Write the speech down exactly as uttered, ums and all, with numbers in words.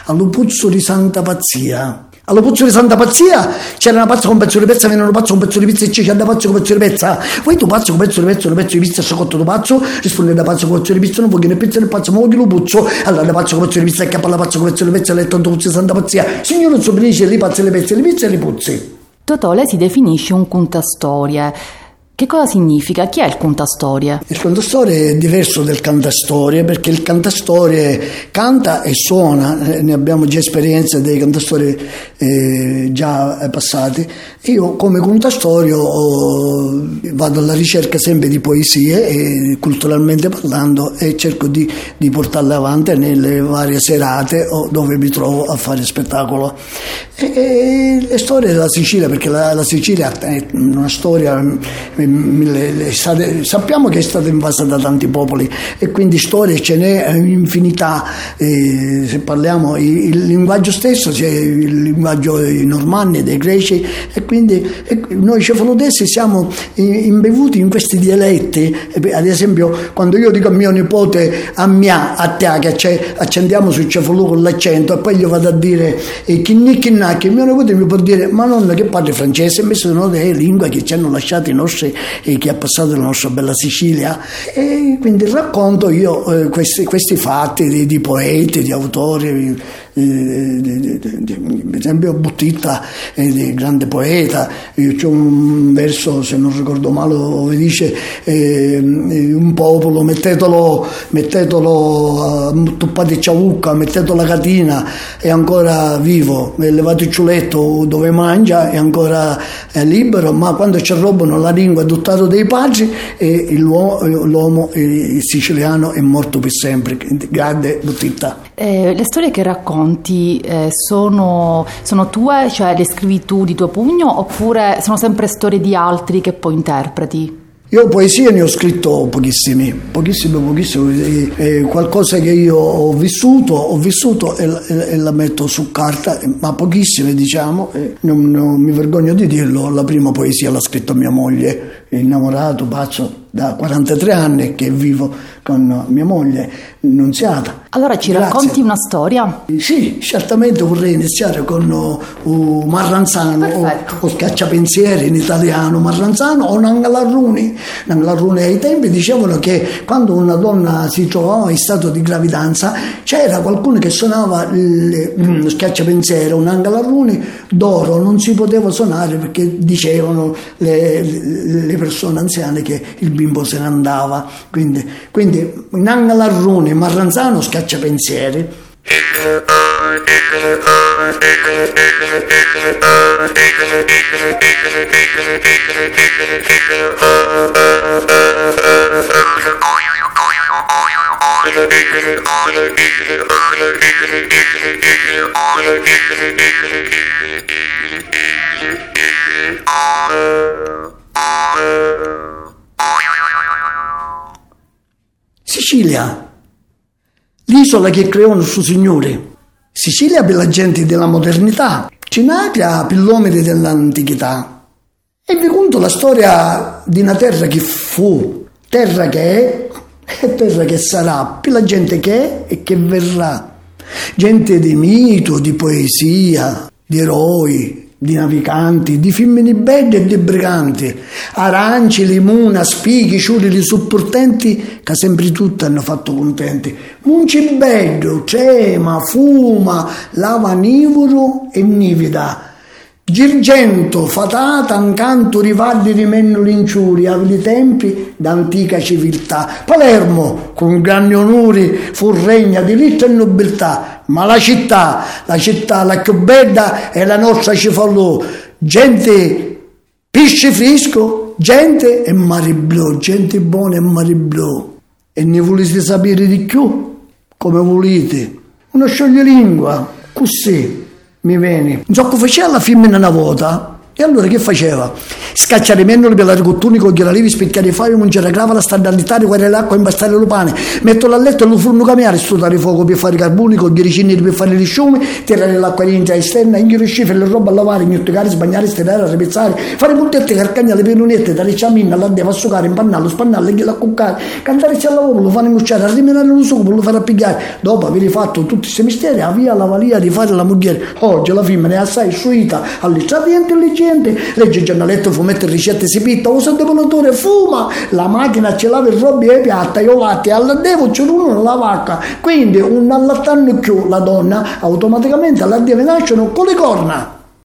allo Puzzo di Santa Pazzia. Allo Puzzo di Santa Pazzia c'era una pazza con un pezzo di pezza, venivano pazzo con un pezzo di pizza e c'è da pazzo con un pezzo di pezza. Poi tu pazzo con un pezzo di pezzo, un pezzo di pizza, sacotto tu pazzo, risponde da pazzo con un pezzo di pizza, non vuoi che ne pizza nel pazzo, ma vuoi che lo puzzo. Allora da pazzo con un pezzo di pizza e capo alla pazzo con un pezzo di pezza, letto tanto Puzzo di Santa Pazzia. Signore non so benissimo, li pazzi le pezze, le pizze e le puzzi. Totò, lei si definisce un contastorie. Che cosa significa? Chi è il contastorie? Il contastorie è diverso del cantastorie, perché il cantastorie canta e suona, eh, ne abbiamo già esperienza dei cantastorie eh, già passati. Io come contastorio oh, vado alla ricerca sempre di poesie, e, culturalmente parlando, e cerco di, di portarle avanti nelle varie serate o dove mi trovo a fare spettacolo. E, e le storie della Sicilia, perché la, la Sicilia è una storia... Le, le, state, sappiamo che è stata invasa da tanti popoli e quindi storie ce n'è infinità, eh, se parliamo il, il linguaggio stesso, c'è il linguaggio dei normanni, dei greci, e quindi e noi cefaludesi siamo imbevuti in questi dialetti. Ad esempio quando io dico a mio nipote a mia, a te, che accendiamo sul cefalù con l'accento, e poi gli vado a dire eh, chinni chinnacchi, mio nipote mi può dire ma nonna che parli francese, invece sono delle lingue che ci hanno lasciato i nostri e che ha passato la nostra bella Sicilia. E quindi racconto io eh, questi, questi fatti di, di poeti, di autori, eh, di, di, di, per esempio Buttitta è eh, grande poeta. Io c'ho un verso, se non ricordo male, dove dice eh, un popolo mettetelo mettetelo uh, tuppate ciaucca, mettetelo la catina, è ancora vivo, levate il ciuletto dove mangia, è ancora è libero, ma quando ci rubano la lingua adottato dei padri, e l'uomo, l'uomo il siciliano è morto per sempre. Grande Buttitta. Eh, le storie che racconti eh, sono, sono tue, cioè le scrivi tu di tuo pugno, oppure sono sempre storie di altri che poi interpreti? Io poesie ne ho scritto pochissimi, pochissime, pochissime, eh, qualcosa che io ho vissuto, ho vissuto e, e, e la metto su carta, ma pochissime, diciamo, eh, non, non mi vergogno di dirlo. La prima poesia l'ha scritta mia moglie, innamorato, pazzo, da quarantatré anni che vivo con mia moglie, Nunziata. Allora ci Grazie. Racconti una storia? Sì, certamente vorrei iniziare con uh, Marranzano, o, o Scacciapensieri in italiano, Marranzano o Nangalarruni. Nangalarruni ai tempi dicevano che quando una donna si trovava in stato di gravidanza c'era qualcuno che suonava lo Scacciapensieri o Nangalarruni d'oro, non si poteva suonare perché dicevano le, le persone anziane che il bimbo se ne andava. Quindi, quindi Nangalarruni, Marranzano, Scacciapensieri. Sicilia, l'isola che creò il suo Signore. Sicilia per la gente della modernità, Cinacria per l'uomo dell'antichità. E vi conto la storia di una terra che fu, terra che è e terra che sarà, per la gente che è e che verrà. Gente di mito, di poesia, di eroi, di naviganti, di femmini belle e di briganti, aranci, limuna, spighi, ciurili supportenti, che sempre tutti hanno fatto contenti. Munci bello, trema, fuma, lava nivoro e nivida. Girgento, fatata, incanto, rivalli, rimenno, linciuri, avili tempi d'antica civiltà. Palermo, con grandi onori, fu regna di diritto e nobiltà, ma la città, la città, la più bella è la nostra Cefalù. Gente pisci frisco, gente e mare blu, gente buona e mare blu. E ne volete sapere di più? Come volete. Uno scioglilingua, così. Mi viene. Non so come faceva la femmina una volta, E allora che faceva? Scacciare i mennoli per la ricottura con gli olivi, spicchiare i fai, mangiare grava, la standardità, guardare l'acqua, impastare lo pane, metterlo a letto e lo furno cambiare, studiare il fuoco per fare i carboni, con gli ricini per fare gli sciumi, tirare l'acqua in esterna, inghioscire le robe a lavare, gnottocare, sbagnare, stirare, ripezzare, fare puntette, carcagna, le penonette, dare ciamina, la deva succare, impannarlo, spannarlo, gliela cuccare, cantare al lavoro, lo fanno mucciare, a rimenare lo succo, lo fare appigliare. Dopo aver fatto tutti questi misteri, avvia la valia di fare la moglie. Oggi la femmina è assai suita, all'estrapiente intelligente, legge giornaletto, fumetto e ricette, si pitta, usa il devolatore, fuma, la macchina ce lava il robbio e piatta, io latte, alla devo c'è uno la vacca, quindi un allattando più la donna automaticamente alla deve nascono con le corna.